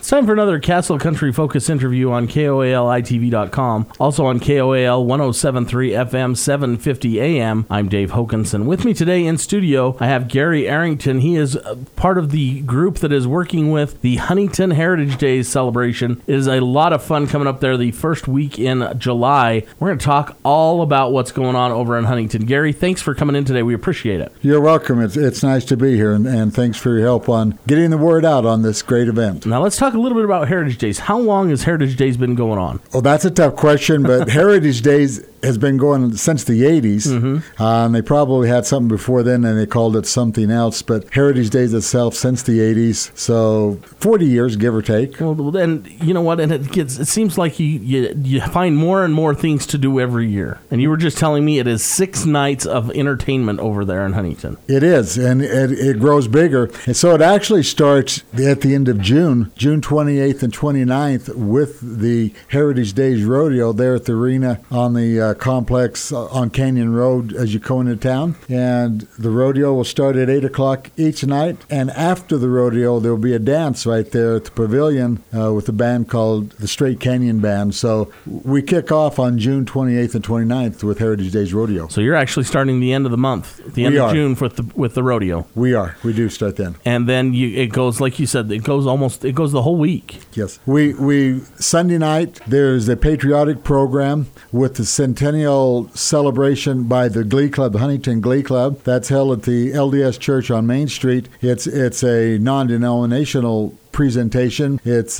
It's time for another Castle Country Focus interview on KOALITV.com. Also on KOAL 107.3 FM, 750 AM. I'm Dave Hokanson. With me today in studio, I have Gary Arrington. He is part of the group that is working with the Huntington Heritage Days celebration. It is a lot of fun coming up there the first week in July. We're going to talk all about what's going on over in Huntington. Gary, thanks for coming in today. We appreciate it. You're welcome. It's nice to be here, and thanks for your help on getting the word out on this great event. Now let's talk a little bit about Heritage Days. How long has Heritage Days been going on? Well, that's a tough question, but Heritage Days has been going since the 80s. And they probably had something before then, and they called it something else. But Heritage Days itself since the 80s, so 40 years, give or take. Well, then, you know what? And it seems like you find more and more things to do every year. And you were just telling me it is 6 nights of entertainment over there in Huntington. It is, and it grows bigger. And so it actually starts at the end of June 28th and 29th with the Heritage Days Rodeo there at the arena on the complex on Canyon Road as you go into town. And the rodeo will start at 8 o'clock each night. And after the rodeo, there will be a dance right there at the pavilion with a band called the Straight Canyon Band. So we kick off on June 28th and 29th with Heritage Days Rodeo. So you're actually starting the end of the month, the end of June with the rodeo. We are. We do start then. And then it goes, like you said, it goes the whole week. Yes. We Sunday night, there's a patriotic program with the centennial celebration by the Glee Club, the Huntington Glee Club. That's held at the LDS Church on Main Street. It's a non-denominational presentation.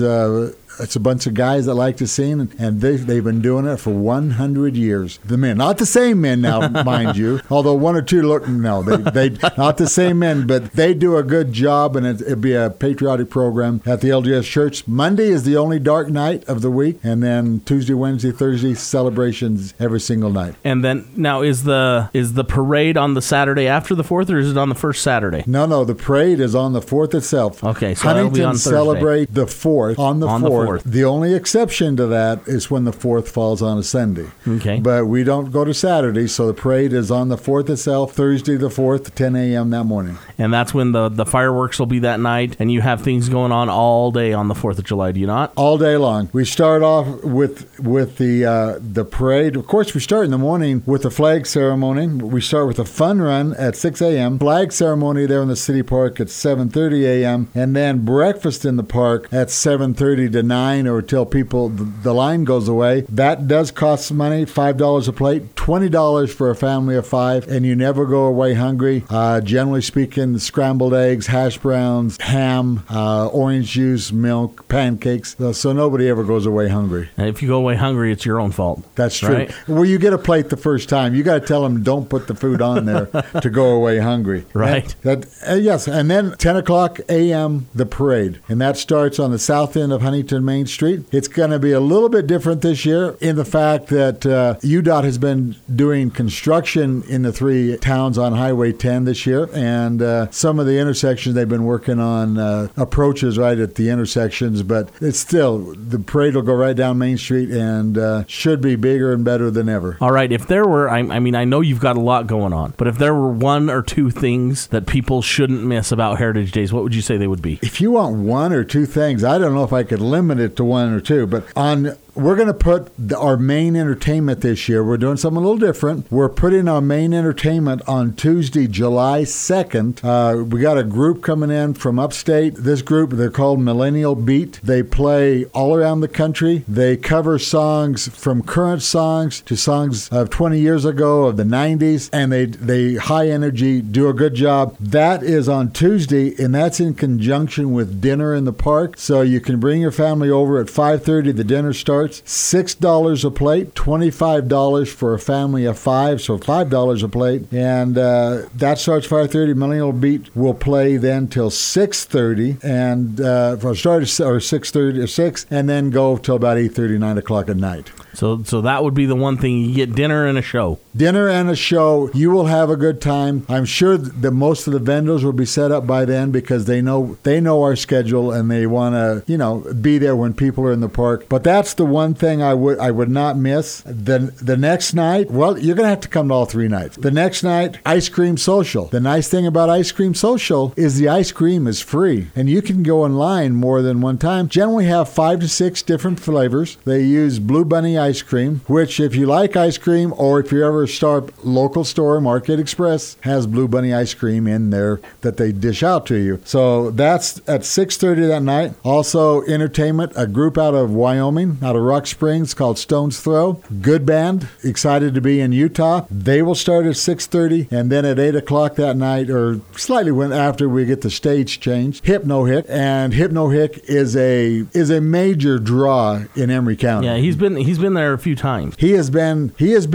It's a bunch of guys that like to sing, and they've been doing it for 100 years. The men, not the same men now, mind you, although one or two they not the same men, but they do a good job, and it'd be a patriotic program at the LDS Church. Monday is the only dark night of the week, and then Tuesday, Wednesday, Thursday celebrations every single night. And then now is the parade on the Saturday after the 4th, or is it on the first Saturday? No, the parade is on the 4th itself. Okay, so Huntington that'll be on Thursday. Celebrate the 4th on the 4th. The only exception to that is when the 4th falls on a Sunday. Okay. But we don't go to Saturday, so the parade is on the 4th itself, Thursday the 4th, 10 a.m. that morning. And that's when the fireworks will be that night, and you have things going on all day on the 4th of July, do you not? All day long. We start off with the parade. Of course, we start in the morning with the flag ceremony. We start with a fun run at 6 a.m., flag ceremony there in the city park at 7:30 a.m., and then breakfast in the park at 7:30 to 9 or till the line goes away. That does cost money, $5 a plate, $20 for a family of 5, and you never go away hungry. Generally speaking, scrambled eggs, hash browns, ham, orange juice, milk, pancakes, so nobody ever goes away hungry. And if you go away hungry, it's your own fault. That's true. Right? Well, you get a plate the first time. You got to tell them don't put the food on there to go away hungry. Right. Yes, and then 10 o'clock a.m., the parade, and that starts on the south end of Huntington Main Street. It's going to be a little bit different this year in the fact that UDOT has been doing construction in the 3 towns on Highway 10 this year, and some of the intersections they've been working on approaches right at the intersections, but it's still, the parade will go right down Main Street and should be bigger and better than ever. All right, if there were, I know you've got a lot going on, but if there were 1 or 2 things that people shouldn't miss about Heritage Days, what would you say they would be? If you want 1 or 2 things, I don't know if I could limit it to 1 or 2, but we're going to put our main entertainment this year. We're doing something a little different. We're putting our main entertainment on Tuesday, July 2nd. We got a group coming in from upstate. This group, they're called Millennial Beat. They play all around the country. They cover songs from current songs to songs of 20 years ago, of the 90s, and they high energy, do a good job. That is on Tuesday, and that's in conjunction with dinner in the park. So you can bring your family over at 5:30. The dinner starts. $6 a plate, $25 for a family of 5, so $5 a plate. And that starts 5:30. Millennial Beat will play then till 6:30, and start at 6:30 or 6, and then go till about 8:30, 9 o'clock at night. So that would be the one thing. You get dinner and a show. Dinner and a show. You will have a good time. I'm sure that most of the vendors will be set up by then because they know our schedule and they want to, be there when people are in the park. But that's the one thing I would not miss. The next night, well, you're going to have to come to all 3 nights. The next night, Ice Cream Social. The nice thing about Ice Cream Social is the ice cream is free and you can go in line more than one time. Generally have 5 to 6 different flavors. They use Blue Bunny ice cream, which if you like ice cream or if you ever start local store, Market Express has Blue Bunny ice cream in there that they dish out to you. So that's at 6:30 that night. Also entertainment, a group out of Wyoming, out of Rock Springs called Stone's Throw. Good band, excited to be in Utah. They will start at 6:30 and then at 8 o'clock that night or slightly after we get the stage changed, Hypno Hick. And Hypno Hick is a major draw in Emery County. Yeah, he's been there a few times. He has been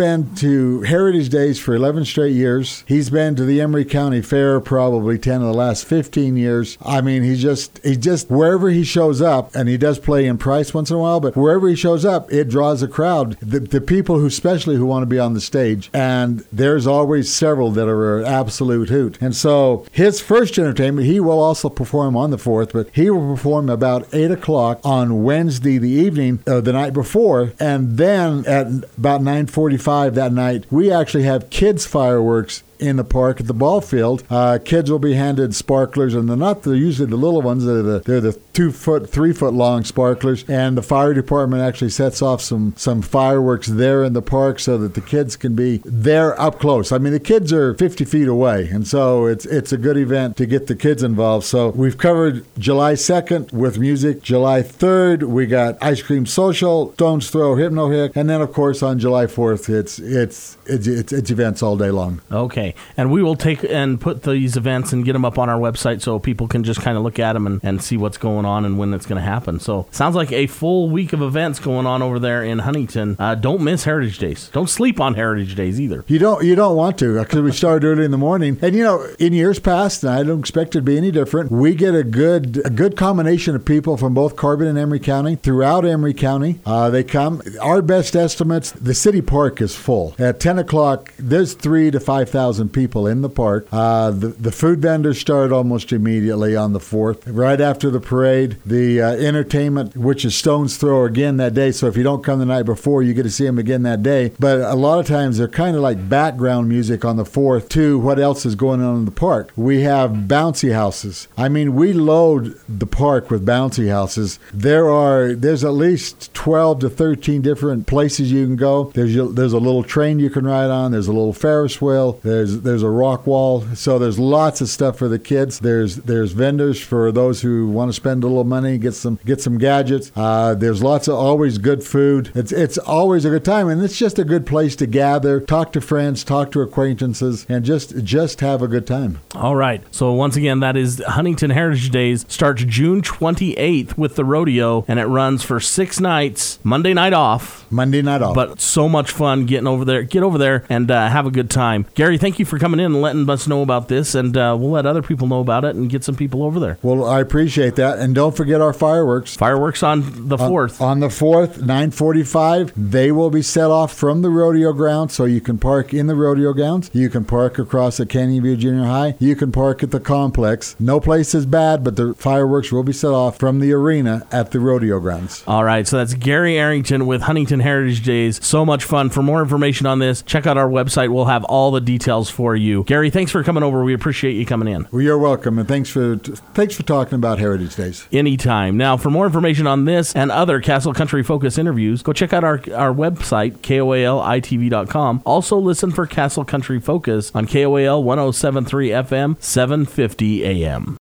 to Heritage Days for 11 straight years. He's been to the Emery County Fair probably 10 of the last 15 years. I mean, he just wherever he shows up, and he does play in Price once in a while, but wherever he shows up, it draws a crowd. The people who want to be on the stage, and there's always several that are an absolute hoot. And so his first entertainment, he will also perform on the 4th, but he will perform about 8 o'clock on Wednesday the evening, the night before, and then at about 9:45 that night, we actually have kids fireworks in the park at the ball field. Kids will be handed sparklers, and they're usually the little ones. They're the 2-foot, 3-foot long sparklers, and the fire department actually sets off some fireworks there in the park so that the kids can be there up close. I mean, the kids are 50 feet away, and so it's a good event to get the kids involved. So we've covered July 2nd with music. July 3rd, we got Ice Cream Social, Stone's Throw, Hypno Hick, and then of course on July 4th, it's events all day long. Okay. And we will take and put these events and get them up on our website so people can just kind of look at them and see what's going on and when it's going to happen. So sounds like a full week of events going on over there in Huntington. Don't miss Heritage Days. Don't sleep on Heritage Days either. You don't want to, because we start early in the morning. And in years past, and I don't expect it to be any different, we get a good combination of people from both Carbon and Emery County, throughout Emery County. They come. Our best estimates, the city park is full. At 10 o'clock, there's 3,000 to 5,000 people in the park. The food vendors start almost immediately on the 4th. Right after the parade, the entertainment, which is Stone's Throw again that day. So if you don't come the night before, you get to see them again that day. But a lot of times they're kind of like background music on the 4th to what else is going on in the park. We have bouncy houses. I mean, we load the park with bouncy houses. There's at least 12 to 13 different places you can go. There's a little train you can ride on. There's a little Ferris wheel. There's a rock wall. So there's lots of stuff for the kids. There's vendors for those who want to spend a little money, get some gadgets. There's lots of always good food. It's always a good time, and it's just a good place to gather, talk to friends, talk to acquaintances, and just have a good time. All right. So once again, that is Huntington Heritage Days. Starts June 28th with the rodeo, and it runs for 6 nights. Monday night off. But so much fun getting over there. Get over there and have a good time. Gary, thank you for coming in and letting us know about this, and we'll let other people know about it and get some people over there. Well, I appreciate that, and don't forget our fireworks. Fireworks on the 4th. On the 4th, 9:45, they will be set off from the rodeo grounds, so you can park in the rodeo grounds. You can park across at Canyon View Junior High. You can park at the complex. No place is bad, but the fireworks will be set off from the arena at the rodeo grounds. All right, so that's Gary Arrington with Huntington Heritage Days. So much fun. For more information on this, check out our website. We'll have all the details for you. Gary, thanks for coming over. We appreciate you coming in. Well, you're welcome, and thanks for talking about Heritage Days. Anytime. Now, for more information on this and other Castle Country Focus interviews, go check out our website, KOALITV.com. Also, listen for Castle Country Focus on KOAL 107.3 FM, 750 AM.